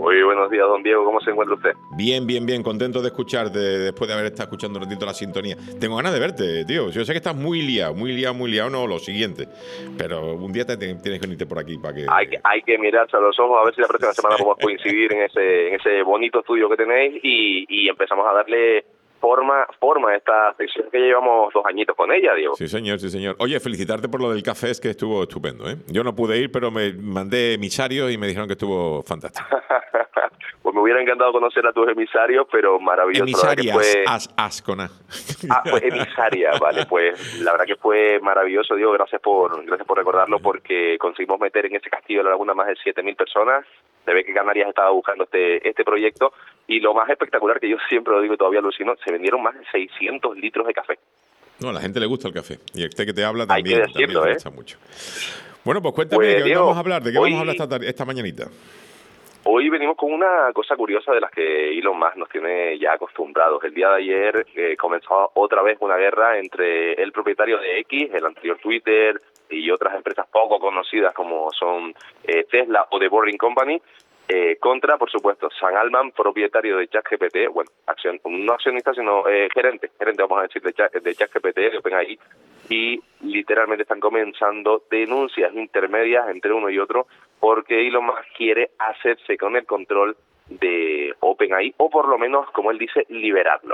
Muy buenos días, don Diego. ¿Cómo se encuentra usted? Bien, bien, bien. Contento de escucharte después de haber estado escuchando un ratito la sintonía. Tengo ganas de verte, tío. Yo sé que estás muy liado, no lo siguiente. Pero un día tienes que venirte por aquí para que... Hay que mirarse a los ojos a ver si la próxima semana podemos coincidir en ese bonito estudio que tenéis y empezamos a darle forma a esta sección que llevamos 2 añitos con ella, Diego. Sí, señor, sí, señor. Oye, felicitarte por lo del café, es que estuvo estupendo, ¿eh? Yo no pude ir, pero me mandé emisarios y me dijeron que estuvo fantástico. Pues me hubiera encantado conocer a tus emisarios, pero maravilloso. Emisarias, con A. Fue emisaria, vale, pues la verdad que fue maravilloso, Diego, gracias por recordarlo, porque conseguimos meter en ese castillo de la Laguna más de 7.000 personas. Se ve que Canarias estaba buscando este proyecto, y lo más espectacular, que yo siempre lo digo y todavía alucino, se vendieron más de 600 litros de café. No, a la gente le gusta el café, y este que te habla también, hay que decirlo, le gusta mucho. Bueno, pues cuéntame, ¿de qué Diego, vamos a hablar? ¿De qué vamos a hablar esta mañanita? Hoy venimos con una cosa curiosa de las que Elon Musk nos tiene ya acostumbrados. El día de ayer comenzó otra vez una guerra entre el propietario de X, el anterior Twitter, y otras empresas poco conocidas como son Tesla o The Boring Company, contra, por supuesto, Sam Altman, propietario de ChatGPT, bueno, no accionista, sino gerente, vamos a decir, de ChatGPT, de OpenAI, y literalmente están comenzando denuncias intermedias entre uno y otro, porque Elon Musk quiere hacerse con el control de OpenAI, o por lo menos, como él dice, liberarlo.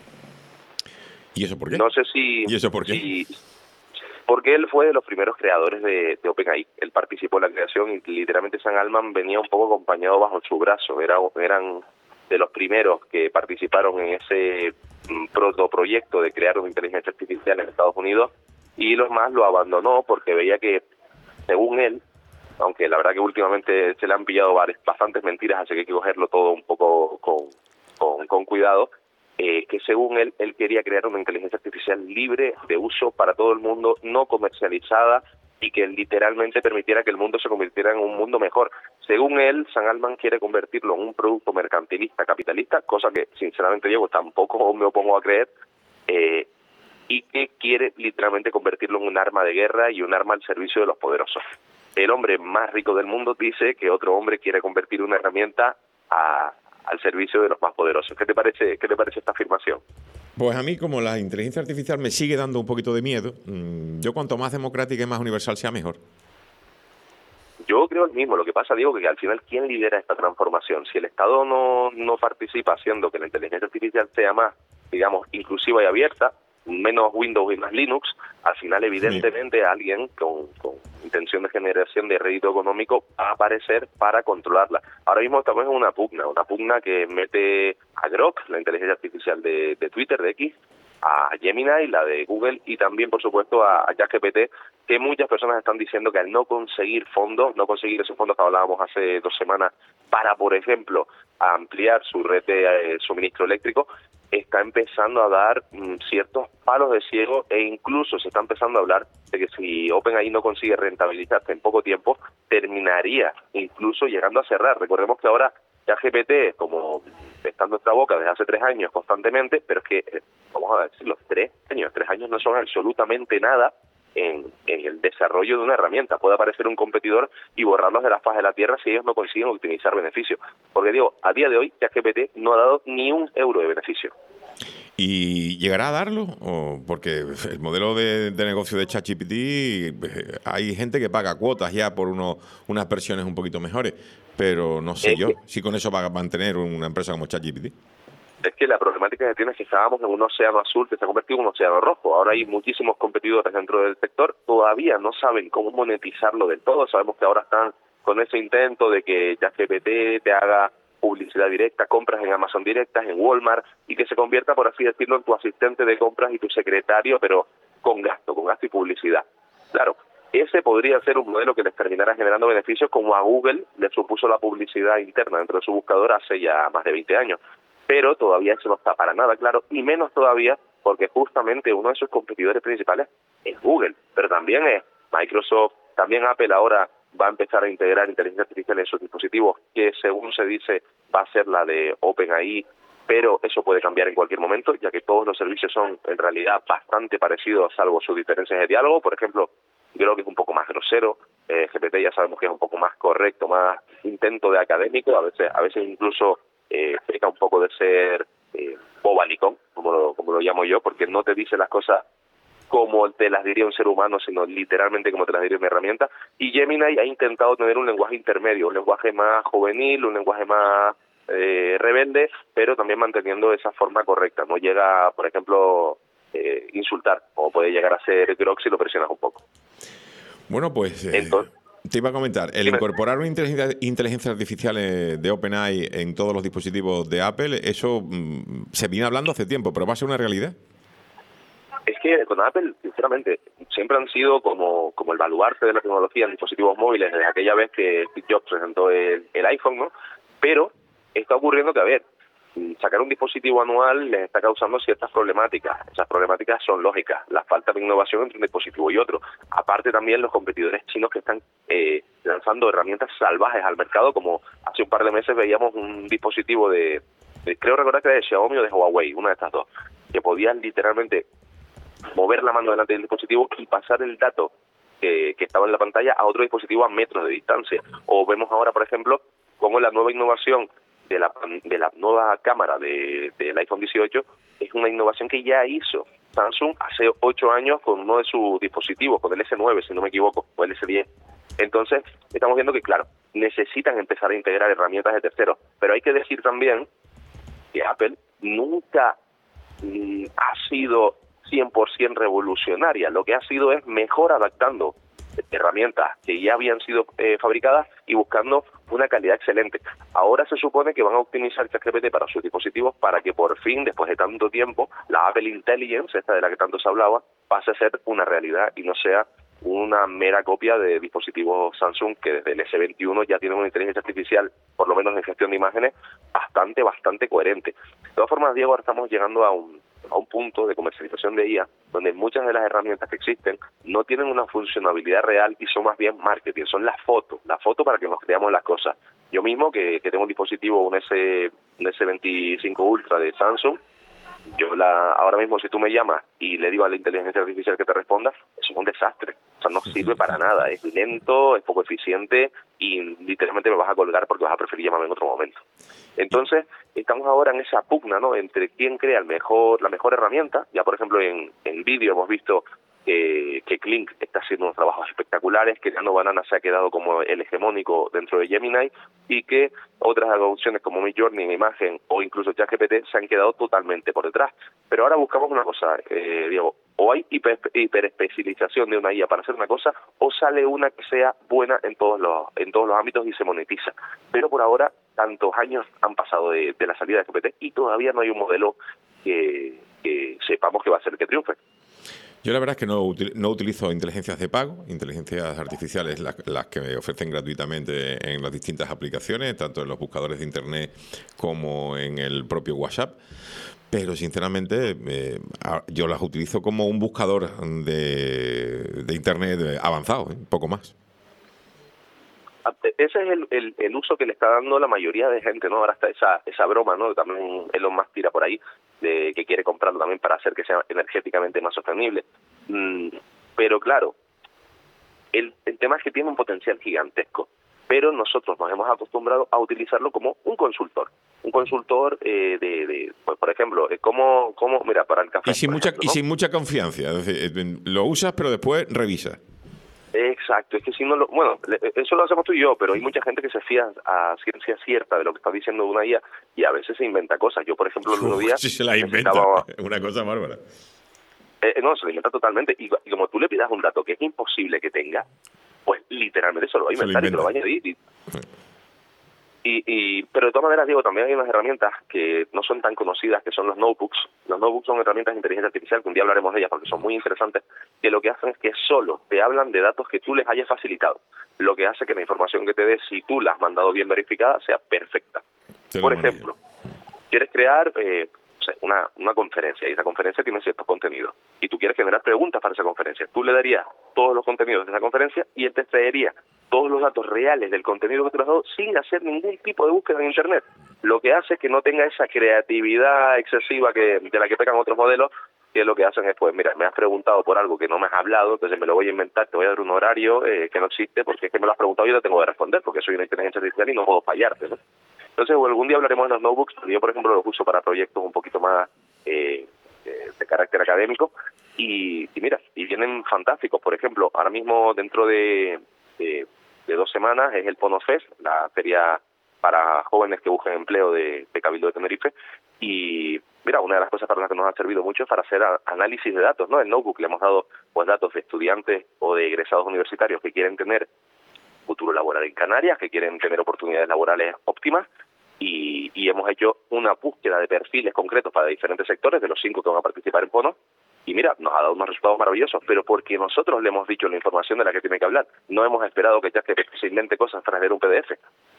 ¿Y eso por qué? No sé si... ¿Y eso por qué? Porque él fue de los primeros creadores de OpenAI. Él participó en la creación y literalmente Sam Altman venía un poco acompañado bajo su brazo. Eran de los primeros que participaron en ese protoproyecto de crear una inteligencia artificial en Estados Unidos, y los más lo abandonó porque veía que, según él, aunque la verdad que últimamente se le han pillado bastantes mentiras, así que hay que cogerlo todo un poco con cuidado, que según él quería crear una inteligencia artificial libre de uso para todo el mundo, no comercializada, y que literalmente permitiera que el mundo se convirtiera en un mundo mejor. Según él, Sam Altman quiere convertirlo en un producto mercantilista, capitalista, cosa que sinceramente, Diego, tampoco me opongo a creer, y que quiere literalmente convertirlo en un arma de guerra y un arma al servicio de los poderosos. El hombre más rico del mundo dice que otro hombre quiere convertir una herramienta al servicio de los más poderosos. ¿Qué te parece esta afirmación? Pues a mí, como la inteligencia artificial me sigue dando un poquito de miedo, yo cuanto más democrática y más universal sea, mejor. Yo creo el mismo. Lo que pasa, Diego, que al final, ¿quién lidera esta transformación? Si el Estado no participa haciendo que la inteligencia artificial sea más, digamos, inclusiva y abierta, menos Windows y más Linux, al final, evidentemente, alguien con intención de generación de rédito económico va a aparecer para controlarla. Ahora mismo estamos en una pugna que mete a Grok, la inteligencia artificial de Twitter, de X, a Gemini, la de Google, y también, por supuesto, a ChatGPT, que muchas personas están diciendo que al no conseguir esos fondos que hablábamos hace 2 semanas para, por ejemplo, ampliar su red de suministro eléctrico, está empezando a dar ciertos palos de ciego, e incluso se está empezando a hablar de que si OpenAI no consigue rentabilizarse en poco tiempo, terminaría incluso llegando a cerrar. Recordemos que ahora ChatGPT, como está en nuestra boca desde hace 3 años constantemente, pero es que, vamos a decirlo, 3 años no son absolutamente nada en el desarrollo de una herramienta. Puede aparecer un competidor y borrarlos de la faz de la tierra si ellos no consiguen optimizar beneficios. Porque, digo, a día de hoy, ChatGPT no ha dado ni €1 de beneficio. ¿Y llegará a darlo? Porque el modelo de negocio de ChatGPT, hay gente que paga cuotas ya por unas versiones un poquito mejores, pero no sé yo si con eso va a mantener una empresa como ChatGPT. Es que la problemática que tiene es que estábamos en un océano azul que se ha convertido en un océano rojo. Ahora hay muchísimos competidores dentro del sector, todavía no saben cómo monetizarlo del todo. Sabemos que ahora están con ese intento de que ChatGPT te haga publicidad directa, compras en Amazon directas, en Walmart, y que se convierta, por así decirlo, en tu asistente de compras y tu secretario, pero con gasto y publicidad. Claro, ese podría ser un modelo que les terminara generando beneficios, como a Google le supuso la publicidad interna dentro de su buscador hace ya más de 20 años. Pero todavía eso no está para nada claro, y menos todavía porque justamente uno de sus competidores principales es Google, pero también es Microsoft, también Apple ahora va a empezar a integrar inteligencia artificial en sus dispositivos, que según se dice va a ser la de OpenAI, pero eso puede cambiar en cualquier momento, ya que todos los servicios son en realidad bastante parecidos, salvo sus diferencias de diálogo. Por ejemplo, Grok es un poco más grosero, GPT ya sabemos que es un poco más correcto, más intento de académico, a veces incluso peca un poco de ser bobalicón, como lo llamo yo, porque no te dice las cosas como te las diría un ser humano, sino literalmente como te las diría una herramienta. Y Gemini ha intentado tener un lenguaje intermedio, un lenguaje más juvenil, un lenguaje más rebelde, pero también manteniendo esa forma correcta. No llega, por ejemplo, insultar, como puede llegar a ser Grok si lo presionas un poco. Bueno, pues Entonces, te iba a comentar, el incorporar una inteligencia artificial de OpenAI en todos los dispositivos de Apple, eso se viene hablando hace tiempo, pero ¿va a ser una realidad? Es que con Apple, sinceramente, siempre han sido como el baluarte de la tecnología en dispositivos móviles desde aquella vez que Steve Jobs presentó el iPhone, ¿no? Pero está ocurriendo que, a ver, sacar un dispositivo anual les está causando ciertas problemáticas. Esas problemáticas son lógicas, la falta de innovación entre un dispositivo y otro. Aparte también los competidores chinos que están lanzando herramientas salvajes al mercado, como hace un par de meses veíamos un dispositivo creo recordar que era de Xiaomi o de Huawei, una de estas dos, que podían literalmente mover la mano delante del dispositivo y pasar el dato que estaba en la pantalla a otro dispositivo a metros de distancia. O vemos ahora, por ejemplo, cómo la nueva innovación de la nueva cámara del iPhone 18 es una innovación que ya hizo Samsung hace 8 años con uno de sus dispositivos, con el S9, si no me equivoco, o el S10. Entonces, estamos viendo que, claro, necesitan empezar a integrar herramientas de terceros, pero hay que decir también que Apple nunca ha sido 100% revolucionaria. Lo que ha sido es mejor adaptando herramientas que ya habían sido fabricadas y buscando una calidad excelente. Ahora se supone que van a optimizar ChatGPT para sus dispositivos para que por fin, después de tanto tiempo, la Apple Intelligence, esta de la que tanto se hablaba, pase a ser una realidad y no sea una mera copia de dispositivos Samsung que desde el S21 ya tienen una inteligencia artificial, por lo menos en gestión de imágenes, bastante coherente. De todas formas, Diego, ahora estamos llegando a un punto de comercialización de IA donde muchas de las herramientas que existen no tienen una funcionalidad real y son más bien marketing, son la foto para que nos creamos las cosas. Yo mismo, que tengo un dispositivo, un S25 Ultra de Samsung, ahora mismo si tú me llamas y le digo a la inteligencia artificial que te responda, eso es un desastre. O sea, no sirve para nada, es lento, es poco eficiente y literalmente me vas a colgar porque vas a preferir llamarme en otro momento. Entonces, estamos ahora en esa pugna, ¿no?, entre quién crea la mejor herramienta. Ya, por ejemplo, en vídeo hemos visto que Kling está haciendo unos trabajos espectaculares, que Nano Banana se ha quedado como el hegemónico dentro de Gemini y que otras opciones como Midjourney en imagen o incluso ChatGPT se han quedado totalmente por detrás. Pero ahora buscamos una cosa, Diego, o hay hiperespecialización de una IA para hacer una cosa o sale una que sea buena en todos los ámbitos y se monetiza. Pero por ahora tantos años han pasado de la salida de GPT y todavía no hay un modelo que sepamos que va a ser el que triunfe. Yo la verdad es que no utilizo inteligencias de pago, inteligencias artificiales las que me ofrecen gratuitamente en las distintas aplicaciones, tanto en los buscadores de Internet como en el propio WhatsApp. Pero sinceramente yo las utilizo como un buscador de Internet avanzado, poco más. Ese es el uso que le está dando la mayoría de gente, ¿no? Ahora está esa broma, ¿no? También Elon Musk tira por ahí, de que quiere comprarlo también para hacer que sea energéticamente más sostenible. Pero claro, el tema es que tiene un potencial gigantesco, pero nosotros nos hemos acostumbrado a utilizarlo como un consultor. Un consultor pues, por ejemplo, como mira, para el café. Y sin mucha confianza. Es decir, lo usas, pero después revisas. Exacto, es que si no bueno, eso lo hacemos tú y yo, pero hay mucha gente que se fía a ciencia cierta de lo que está diciendo una IA y a veces se inventa cosas. Yo, por ejemplo, el otro día... Si se la inventa, una cosa bárbara. No, se la inventa totalmente. Y como tú le pidas un dato que es imposible que tenga, pues literalmente se lo va a inventar y te lo va a añadir. Pero de todas maneras, Diego, también hay unas herramientas que no son tan conocidas, que son los notebooks. Los notebooks son herramientas de inteligencia artificial, que un día hablaremos de ellas porque son muy interesantes, que lo que hacen es que solo te hablan de datos que tú les hayas facilitado, lo que hace que la información que te des, si tú la has mandado bien verificada, sea perfecta. Por ejemplo, quieres crear una conferencia y esa conferencia tiene ciertos contenidos y tú quieres generar preguntas para esa conferencia. Tú le darías todos los contenidos de esa conferencia y él te traería todos los datos reales del contenido que tú le has dado sin hacer ningún tipo de búsqueda en Internet. Lo que hace es que no tenga esa creatividad excesiva de la que pecan otros modelos que lo que hacen es, pues mira, me has preguntado por algo que no me has hablado, entonces me lo voy a inventar, te voy a dar un horario que no existe, porque es que me lo has preguntado y yo te tengo que responder, porque soy una inteligencia artificial y no puedo fallarte, ¿no? Entonces, algún día hablaremos de los notebooks. Yo, por ejemplo, los uso para proyectos un poquito más de carácter académico y mira, y vienen fantásticos. Por ejemplo, ahora mismo dentro de 2 semanas es el PonoFest, la feria para jóvenes que buscan empleo de Cabildo de Tenerife, y mira, una de las cosas para las que nos ha servido mucho es para hacer análisis de datos, ¿no? El notebook le hemos dado pues datos de estudiantes o de egresados universitarios que quieren tener futuro laboral en Canarias, que quieren tener oportunidades laborales óptimas, y hemos hecho una búsqueda de perfiles concretos para diferentes sectores, de los 5 que van a participar en Pono, y mira, nos ha dado unos resultados maravillosos, pero porque nosotros le hemos dicho la información de la que tiene que hablar. No hemos esperado que ChatGPT se invente cosas tras leer un PDF.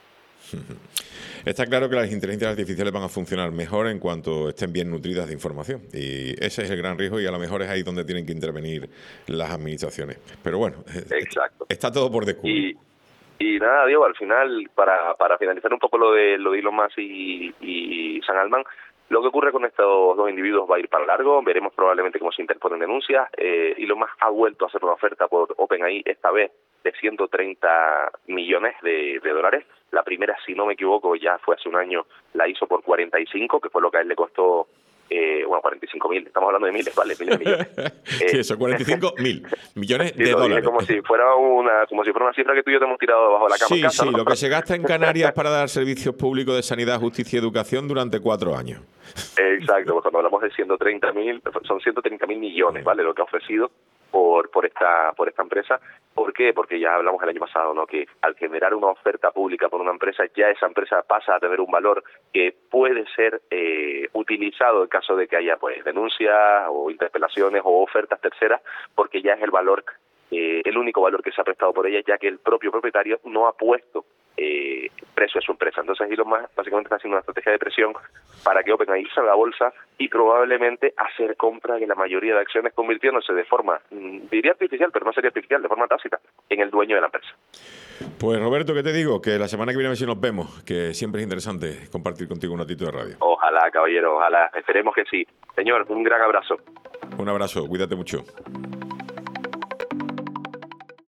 Está claro que las inteligencias artificiales van a funcionar mejor en cuanto estén bien nutridas de información, y ese es el gran riesgo, y a lo mejor es ahí donde tienen que intervenir las administraciones. Pero bueno, exacto, está todo por descubrir. Y nada, Diego, al final, para finalizar un poco lo de Elon Musk y Sam Altman, lo que ocurre con estos 2 individuos va a ir para largo. Veremos probablemente cómo se interponen denuncias. Elon Musk ha vuelto a hacer una oferta por OpenAI, esta vez de 130 millones de dólares. La primera, si no me equivoco, ya fue hace un año, la hizo por 45, que fue lo que a él le costó. 45.000, estamos hablando de miles, vale, miles de millones. Sí, eso, 45.000 millones de dólares. Como si fuera una cifra que tú y yo te hemos tirado debajo de la cama. Sí, en casa, sí, ¿no? Lo que se gasta en Canarias para dar servicios públicos de sanidad, justicia y educación durante 4 años. Exacto, pues cuando hablamos de 130.000, son 130.000 millones, ¿vale? Lo que ha ofrecido por esta empresa. ¿Por qué? Porque ya hablamos el año pasado, ¿no? Que al generar una oferta pública por una empresa, ya esa empresa pasa a tener un valor que puede ser utilizado en caso de que haya pues denuncias o interpelaciones o ofertas terceras, porque ya es el valor, el único valor que se ha prestado por ella, ya que el propio propietario no ha puesto precio a su empresa. Entonces Elon Musk básicamente está haciendo una estrategia de presión para que OpenAI salga a la bolsa y probablemente hacer compra de la mayoría de acciones, convirtiéndose de forma, diría artificial, pero no sería artificial, de forma tácita, en el dueño de la empresa. Pues Roberto, ¿qué te digo? Que la semana que viene a ver si nos vemos, que siempre es interesante compartir contigo un ratito de radio. Ojalá, caballero, ojalá. Esperemos que sí. Señor, un gran abrazo. Un abrazo, cuídate mucho.